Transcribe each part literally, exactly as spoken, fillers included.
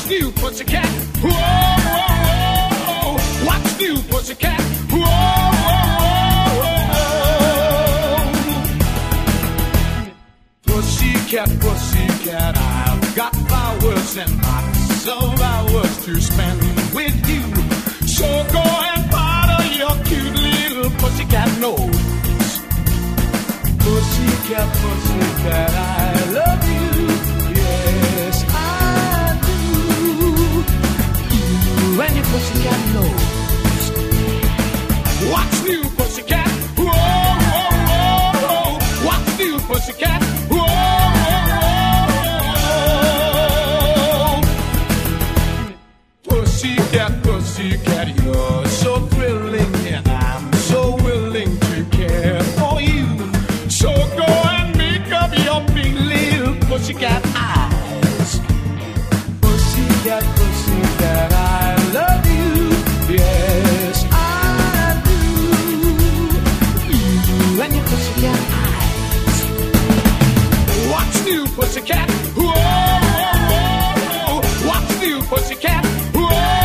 new, pussycat? Whoa, whoa, whoa. What's new, pussycat? Whoa, whoa, whoa. Pussycat, pussycat, I've got flowers and lots of hours to spend with you. So go and powder your cute little pussycat nose. Pussycat, pussycat, I love you. Yes, I do. You and your pussycat nose. What's new, pussycat? Whoa, whoa, whoa. What's new, pussycat? Whoa, whoa, whoa. Pussycat, pussycat, you're so thrilling, and I'm so willing to care for you. So go and make up your big little pussycat eyes. Pussycat, pussycat, I love you. Yes, I do. You and your pussycat eyes. What's new, pussycat? Whoa, whoa, whoa. What's new, pussycat? Whoa,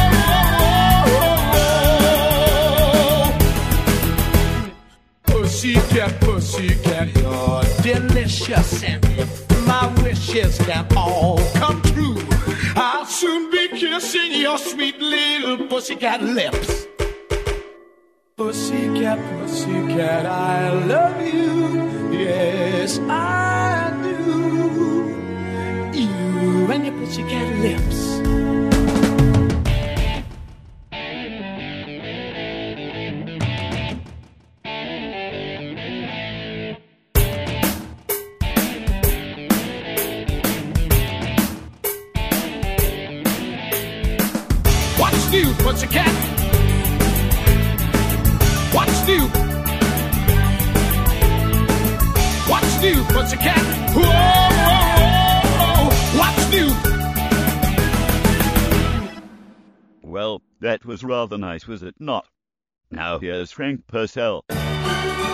whoa, whoa. Pussycat, pussycat, you're delicious, and if my wishes can all come true, I'll soon be kissing your sweet little pussycat lips. Pussycat, pussycat, I love you. Yes, I do. You and your pussycat lips. What's new, pussycat? What's new? What's new, pussycat? Whoa, whoa, whoa. What's new? Well, that was rather nice, was it not? Now here's Frank Purcell.